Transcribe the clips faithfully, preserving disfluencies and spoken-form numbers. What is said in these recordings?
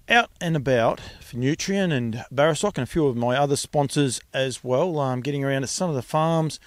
out and about for Nutrien and Barrastock and a few of my other sponsors as well, um, getting around to some of the farms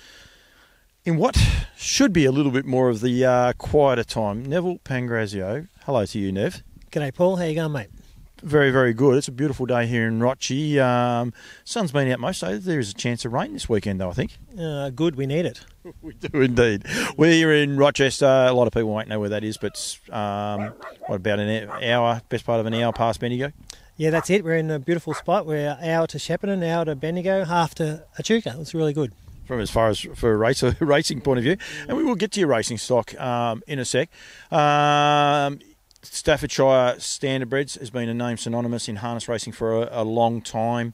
in what should be a little bit more of the uh, quieter time. Neville Pangrazio, hello to you, Nev. G'day, Paul. How you going, mate? Very, very good. It's a beautiful day here in Rochi. Um, sun's been out most days. There is a chance of rain this weekend, though, I think. Uh, good, we need it. We do indeed. We're in Rochester. A lot of people won't know where that is, but um, what, about an hour, best part of an hour past Bendigo? Yeah, that's it. We're in a beautiful spot. We're hour to Shepparton, hour to Bendigo, half to Echuca. It's really good. From as far as for a race, a racing point of view. And we will get to your racing stock um, in a sec. Um, Staffordshire Standardbreds has been a name synonymous in harness racing for a, a long time.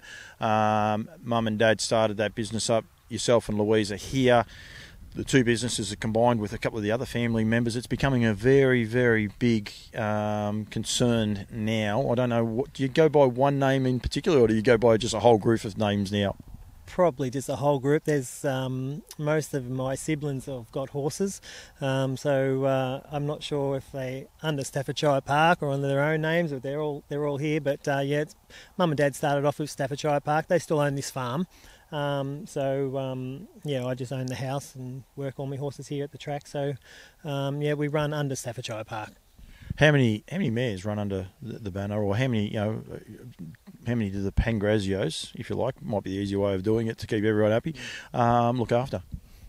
Um, Mum and Dad started that business up. Yourself and Louise are here. The two businesses are combined with a couple of the other family members. It's becoming a very, very big um, concern now. I don't know, what, do you go by one name in particular, or do you go by just a whole group of names now? Probably just a whole group. There's um, most of my siblings have got horses, um, so uh, I'm not sure if they under Staffordshire Park or under their own names, or they're all they're all here. But uh, yeah, it's, Mum and Dad started off with Staffordshire Park. They still own this farm, um, so um, yeah, I just own the house and work all my horses here at the track. So um, yeah, we run under Staffordshire Park. How many how many mares run under the, the banner, or how many you know? How many do the Pangrazios, if you like, might be the easier way of doing it to keep everyone happy, um, look after?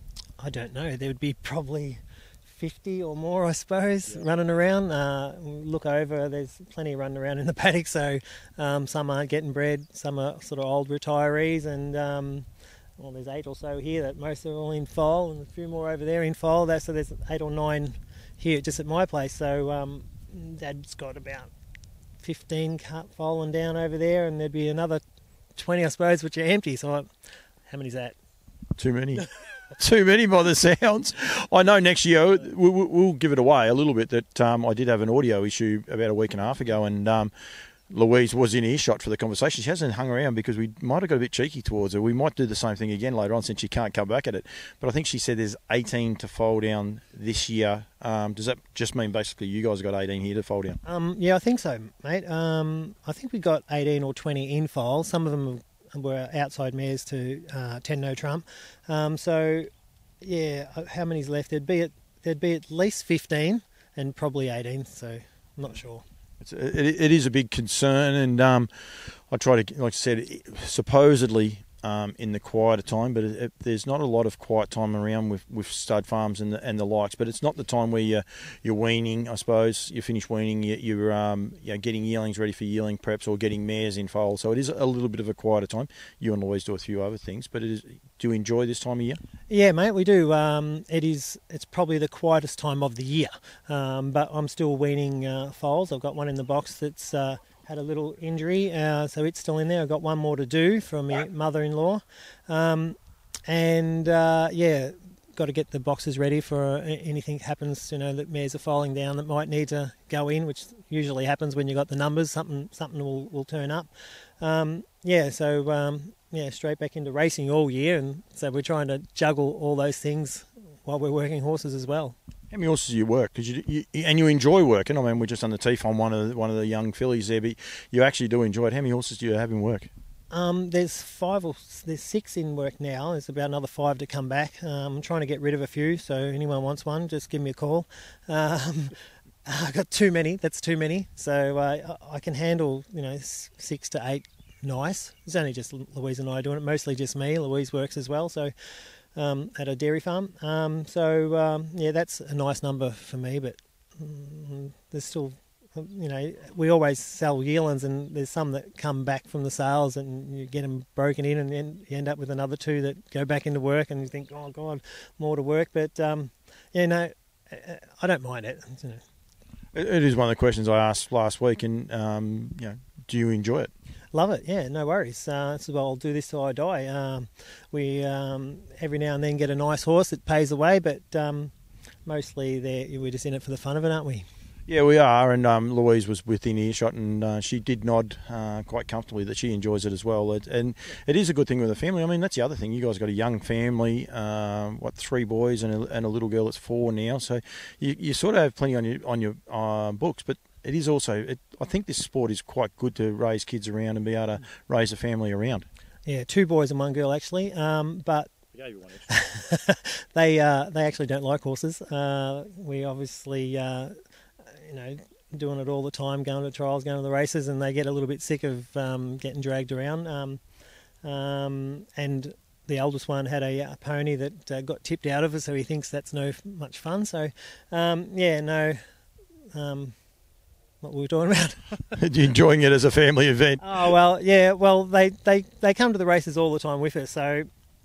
I don't know. There would be probably fifty or more, I suppose, yeah. running around. Uh, look over, there's plenty running around in the paddock, so um, some are getting bred, some are sort of old retirees, and um, well, there's eight or so here that most are all in foal, and a few more over there in foal. That, so there's eight or nine here just at my place. So um, Dad's got about fifteen foaling down over there, and there'd be another twenty, I suppose, which are empty. So I, how many's that? Too many. Too many by the sounds. I know next year we'll, we'll give it away a little bit that um, I did have an audio issue about a week and a half ago, and um, Louise was in earshot for the conversation. She hasn't hung around because we might have got a bit cheeky towards her. We might do the same thing again later on since she can't come back at it. But I think she said there's eighteen to foal down this year. Um, does that just mean basically you guys have got eighteen here to foal down? Um, yeah, I think so, mate. Um, I think we got eighteen or twenty in foal. Some of them were outside mares to uh, ten no trump. Um, so, yeah, how many's left? There'd be at, there'd be at least fifteen and probably eighteen, so I'm not sure. It's, it, it is a big concern, and um, I try to, like I said, supposedly um, in the quieter time, but it, it, there's not a lot of quiet time around with, with stud farms and the, and the likes. But it's not the time where you're, you're weaning, I suppose. You finish weaning, you, you're um, you know, getting yearlings ready for yearling preps or getting mares in foal. So it is a little bit of a quieter time. You and Louise do a few other things, but it is. Do you enjoy this time of year? Yeah, mate, we do. Um, it is. It's probably the quietest time of the year, um, but I'm still weaning uh, foals. I've got one in the box that's uh, had a little injury, uh, so it's still in there. I've got one more to do from my mother-in-law, um, and uh, yeah, got to get the boxes ready for anything happens. You know, that mares are falling down that might need to go in, which usually happens when you got the numbers. Something something will, will turn up. Um, yeah, so. Um, Yeah, straight back into racing all year, and so we're trying to juggle all those things while we're working horses as well. How many horses do you work? Cause you, you, and you enjoy working. I mean, we're just on the teeth on one of the, one of the young fillies there, but you actually do enjoy it. How many horses do you have in work? Um, there's five or there's six in work now. There's about another five to come back. Um, I'm trying to get rid of a few, so anyone wants one, just give me a call. Um, I've got too many. That's too many. So uh, I can handle, you know, six to eight. Nice. It's only just Louise and I doing it, mostly just me. Louise works as well, so um, at a dairy farm. Um, so, um, yeah, that's a nice number for me, but um, there's still, you know, we always sell yearlings, and there's some that come back from the sales and you get them broken in, and then you end up with another two that go back into work, and you think, oh, God, more to work. But, um, yeah, no, I don't mind it. You know. It is one of the questions I asked last week, and, um, you know, do you enjoy it? Love it, yeah, no worries. Uh, so I'll do this till I die. Um, we um, every now and then get a nice horse that pays away, but um, mostly we're just in it for the fun of it, aren't we? Yeah, we are, and um, Louise was within earshot, and uh, she did nod uh, quite comfortably that she enjoys it as well. It, and it is a good thing with a family. I mean, that's the other thing. You guys got a young family, um, what, three boys and a, and a little girl that's four now. So you, you sort of have plenty on your on your uh, books. But it is also, it, I think this sport is quite good to raise kids around and be able to raise a family around. Yeah, two boys and one girl actually, um, but they uh, they actually don't like horses. Uh, we obviously, uh, you know, doing it all the time, going to trials, going to the races, and they get a little bit sick of um, getting dragged around. Um, um, and the oldest one had a, a pony that uh, got tipped out of it, so he thinks that's no much fun. So, um, yeah, no. Um, what were we talking about? You're enjoying it as a family event. Oh, well, yeah, well, they, they, they come to the races all the time with us, so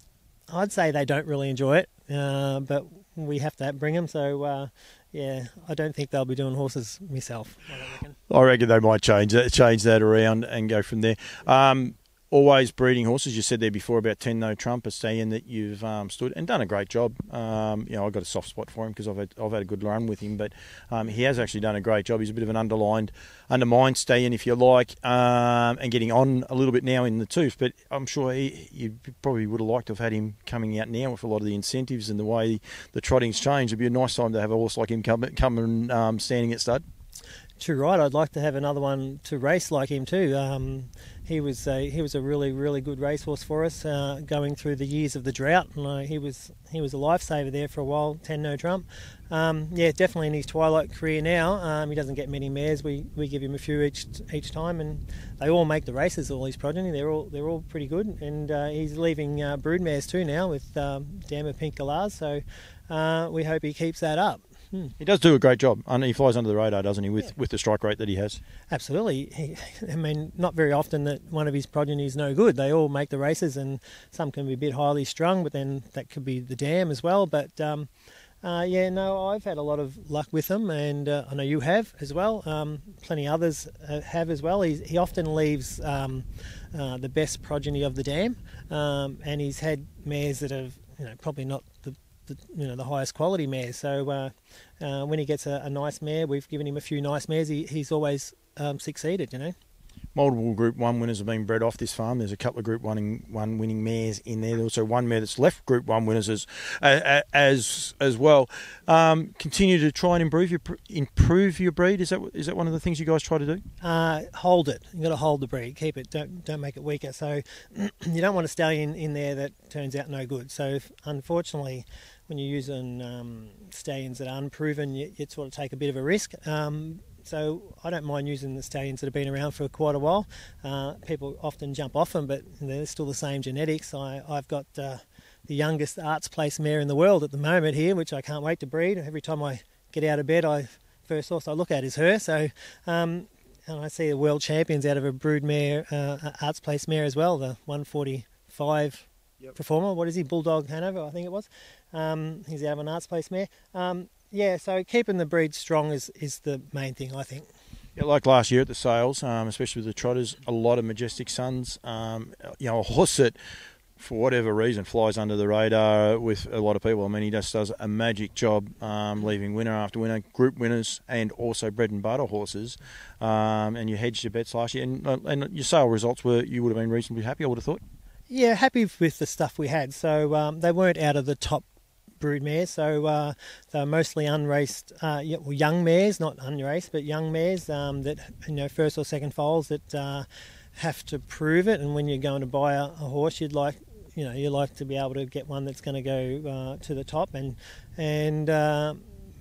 I'd say they don't really enjoy it, uh, but we have to bring them, so uh, yeah, I don't think they'll be doing horses myself. I don't reckon. I reckon they might change that, change that around and go from there. Um, always breeding horses. You said there before about ten No Trump, a stallion that you've um, stood and done a great job. Um, you know, I've got a soft spot for him because I've had, I've had a good run with him, but um, he has actually done a great job. He's a bit of an underlined, undermined stallion, if you like, um, and getting on a little bit now in the tooth. But I'm sure he, you probably would have liked to have had him coming out now with a lot of the incentives and the way the trotting's changed. It'd be a nice time to have a horse like him come, come and um, standing at stud. True, right. I'd like to have another one to race like him too. Um, he was a, he was a really really good racehorse for us, uh, going through the years of the drought. And uh, he was he was a lifesaver there for a while. ten No Trump. Um, yeah, definitely in his twilight career now. Um, he doesn't get many mares. We, we give him a few each each time, and they all make the races. All his progeny, they're all they're all pretty good. And uh, he's leaving uh, brood mares too now with um, Dammer Pink Galahs. So uh, we hope he keeps that up. Hmm. He does do a great job. And he flies under the radar, doesn't he, with, Yeah. with the strike rate that he has? Absolutely. He, I mean, not very often that one of his progeny is no good. They all make the races, and some can be a bit highly strung, but then that could be the dam as well. But um, uh, yeah, no, I've had a lot of luck with them, and uh, I know you have as well. Um, plenty others uh, have as well. He's, he often leaves um, uh, the best progeny of the dam, um, and he's had mares that have, you know, probably not the The, you know, the highest quality mares. So uh, uh, when he gets a, a nice mare, we've given him a few nice mares, he, he's always um, succeeded, you know. Multiple Group one winners have been bred off this farm. There's a couple of Group one, one winning mares in there. There's also one mare that's left Group one winners as as as, as well. Um, continue to try and improve your improve your breed. Is that is that one of the things you guys try to do? Uh, hold it. You've got to hold the breed. Keep it. Don't don't make it weaker. So you don't want a stallion in there that turns out no good. So if, unfortunately, when you're using um, stallions that are unproven, you, you sort of take a bit of a risk. Um, so I don't mind using the stallions that have been around for quite a while. Uh, people often jump off them, but they're still the same genetics. I, I've got uh, the youngest Arts Place mare in the world at the moment here, which I can't wait to breed. Every time I get out of bed, I first horse I look at is her. So, um, and I see the world champions out of a brood mare, uh, Arts Place mare as well, the one forty-five yep. performer. What is he? Bulldog Hanover, I think it was. Um, he's out of an Arts Place mare. Um, yeah, so keeping the breed strong is, is the main thing, I think. Yeah, like last year at the sales, um, especially with the trotters, a lot of Majestic Sons. Um, you know, a horse that, for whatever reason, flies under the radar with a lot of people. I mean, he just does a magic job, um, leaving winner after winner, group winners, and also bread and butter horses. Um, and you hedged your bets last year, and, and your sale results were, you would have been reasonably happy, I would have thought. Yeah, happy with the stuff we had. So um, they weren't out of the top brood mares, so uh, they're mostly unraced, uh, young mares, not unraced, but young mares um, that, you know, first or second foals that uh, have to prove it. And when you're going to buy a, a horse, you'd like, you know, you like to be able to get one that's going to go uh, to the top, and and uh,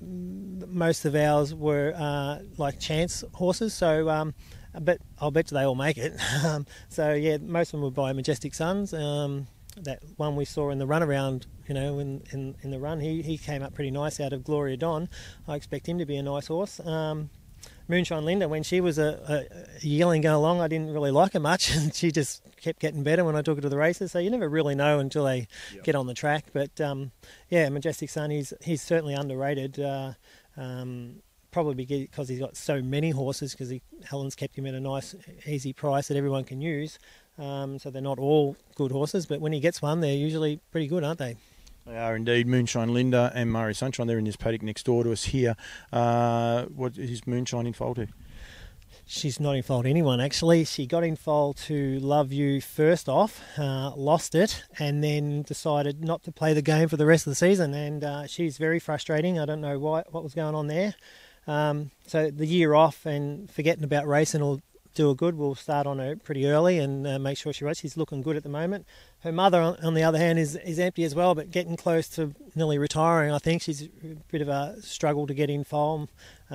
most of ours were uh, like chance horses. So, um, but I'll bet you they all make it. um, so yeah, most of them would buy Majestic Sons. Um, that one we saw in the runaround, you know, in, in, in the run, he, he came up pretty nice out of Gloria Dawn. I expect him to be a nice horse. Um, Moonshine Linda, when she was a, a yearling going along, I didn't really like her much, and she just kept getting better when I took her to the races. So you never really know until they yep. get on the track. But um, yeah, Majestic Sun, he's he's certainly underrated. Uh, um, probably because he's got so many horses, because Helen's kept him at a nice, easy price that everyone can use. Um, so they're not all good horses, but when he gets one, they're usually pretty good, aren't they? They are indeed. Moonshine Linda and Murray Sunshine, they're in this paddock next door to us here. Uh, what is Moonshine in foal to? She's not in foal to anyone, actually. She got in foal to Love You first off, uh, lost it, and then decided not to play the game for the rest of the season. And uh, she's very frustrating. I don't know why, what was going on there. Um, so the year off and forgetting about racing will do her good. We'll start on her pretty early and uh, make sure she races. She's looking good at the moment. Her mother, on, on the other hand, is, is empty as well, but getting close to nearly retiring. I think she's a bit of a struggle to get in foal.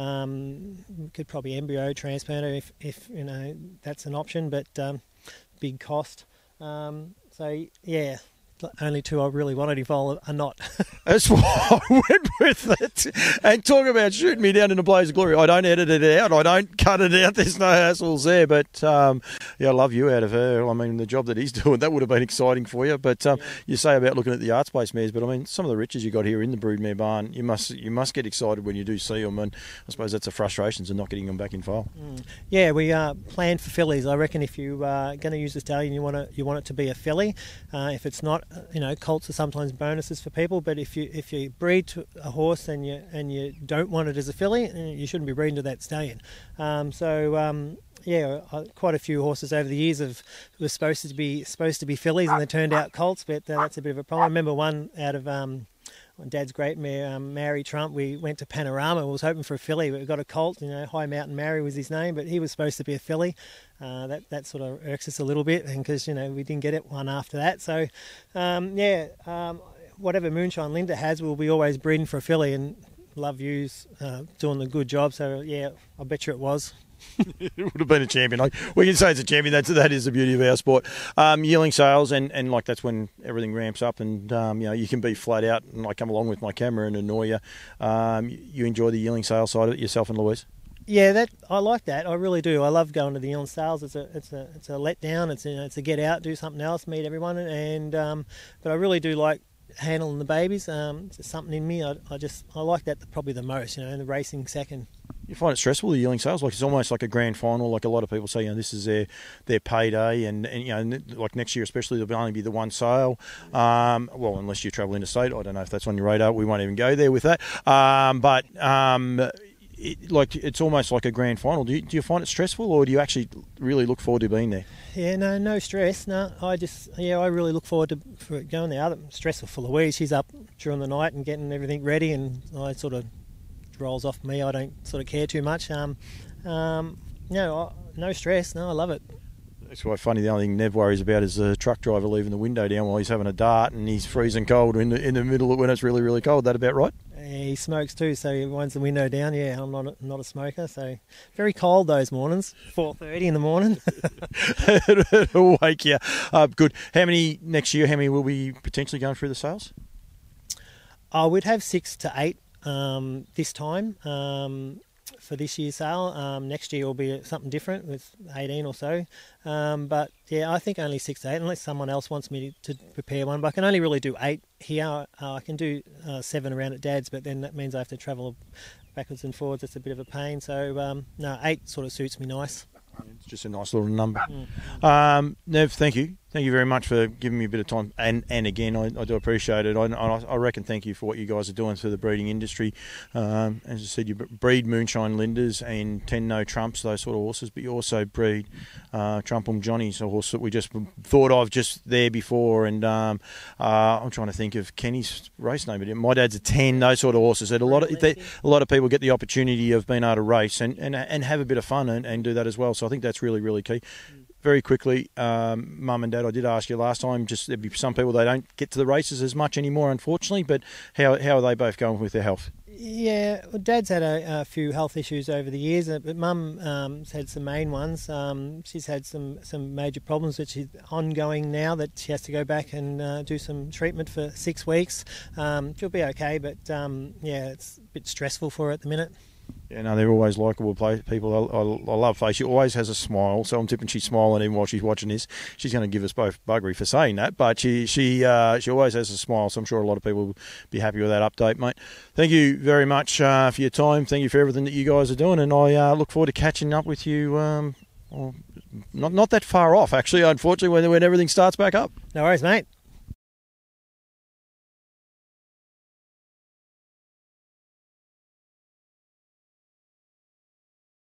Um, could probably embryo transplant her if, if you know that's an option, but um, big cost. Um, so yeah. Only two I really wanted involved are not. That's why I went with it. And talk about shooting me down in a blaze of glory. I don't edit it out. I don't cut it out. There's no hassles there. But, um, yeah, I love you out of her. I mean, the job that he's doing, that would have been exciting for you. But um, yeah. You say about looking at the arts place mares, but, I mean, some of the riches you got here in the broodmare barn, you must you must get excited when you do see them. And I suppose that's the frustrations of not getting them back in foal. Mm. Yeah, we uh, plan for fillies. I reckon if you are uh, going to use the stallion, you want to you want it to be a filly. Uh, if it's not, you know, colts are sometimes bonuses for people, but if you if you breed to a horse and you and you don't want it as a filly, you shouldn't be breeding to that stallion. Um, so um, yeah, quite a few horses over the years have were supposed to be supposed to be fillies and they turned out colts, but uh, that's a bit of a problem. I remember one out of um, Dad's great mare, um, Mary Trump. We went to Panorama. We was hoping for a filly, but we got a colt. You know, High Mountain Mary was his name, but he was supposed to be a filly. Uh, that that sort of irks us a little bit, and because you know we didn't get it one after that. So, um, yeah, um, whatever Moonshine Linda has, we'll be always breeding for a filly, and Love You's uh, doing the good job. So yeah, I bet you it was. It would have been a champion. Like, we can say it's a champion. That's that is the beauty of our sport. Um, yearling sales and, and like that's when everything ramps up and um, you know you can be flat out and I come along with my camera and annoy you. Um, you enjoy the yearling sales side of it yourself and Louise? Yeah, that I like that. I really do. I love going to the yearling sales. It's a it's a it's a letdown. It's a, it's a get out, do something else, meet everyone, and um, but I really do like handling the babies. Um, it's just something in me. I, I just I like that probably the most. You know, the racing second. You find it stressful, the yearling sales? Like it's almost like a grand final. Like a lot of people say, you know, this is their their payday, and, and you know, like next year especially, there'll only be the one sale. Um, well, unless you travel interstate, I don't know if that's on your radar. We won't even go there with that. Um, but um, it, like it's almost like a grand final. Do you, do you find it stressful, or do you actually really look forward to being there? Yeah, no, no stress. No, I just yeah, I really look forward to for going there. Other stressful for Louise. She's up during the night and getting everything ready, and I sort of. Rolls off me. I don't sort of care too much. Um, um, no, no stress. No, I love it. It's quite funny. The only thing Nev worries about is the truck driver leaving the window down while he's having a dart and he's freezing cold in the in the middle of when it's really really cold. That about right? He smokes too, so he winds the window down. Yeah, I'm not a, not a smoker, so very cold those mornings. four thirty in the morning. It'll wake you up. Good. How many next year? How many will be potentially going through the sales? Oh, we'd have six to eight. Um, this time um, for this year's sale. Um, next year will be something different with eighteen or so. Um, but yeah, I think only six to eight, unless someone else wants me to, to prepare one. But I can only really do eight here. Uh, I can do uh, seven around at Dad's, but then that means I have to travel backwards and forwards. It's a bit of a pain. So um, no, eight sort of suits me nice. It's just a nice little number. Mm. Um, Nev, thank you. Thank you very much for giving me a bit of time. And and again, I, I do appreciate it. I, I reckon thank you for what you guys are doing for the breeding industry. Um, as I said, you breed Moonshine Lindas and ten No Trumps, those sort of horses, but you also breed uh, Trumpum Johnnies, a horse that we just thought of just there before. And um, uh, I'm trying to think of Kenny's race name. But my dad's a ten, those sort of horses. That a lot of they, a lot of people get the opportunity of being able to race and, and, and have a bit of fun and, and do that as well. So I think that's really, really key. Very quickly, um, Mum and Dad, I did ask you last time, just there'd be some people, they don't get to the races as much anymore, unfortunately, but how how are they both going with their health? Yeah, well, Dad's had a, a few health issues over the years, but Mum um, has had some main ones. Um, she's had some, some major problems, which is ongoing now, that she has to go back and uh, do some treatment for six weeks. Um, she'll be okay, but um, yeah, it's a bit stressful for her at the minute. Yeah, no, they're always likeable people. I, I, I love Faye. She always has a smile, so I'm tipping she's smiling even while she's watching this. She's going to give us both buggery for saying that, but she she uh, she always has a smile, so I'm sure a lot of people will be happy with that update, mate. Thank you very much uh, for your time. Thank you for everything that you guys are doing, and I uh, look forward to catching up with you. Um, well, not not that far off, actually. Unfortunately, when when everything starts back up. No worries, mate.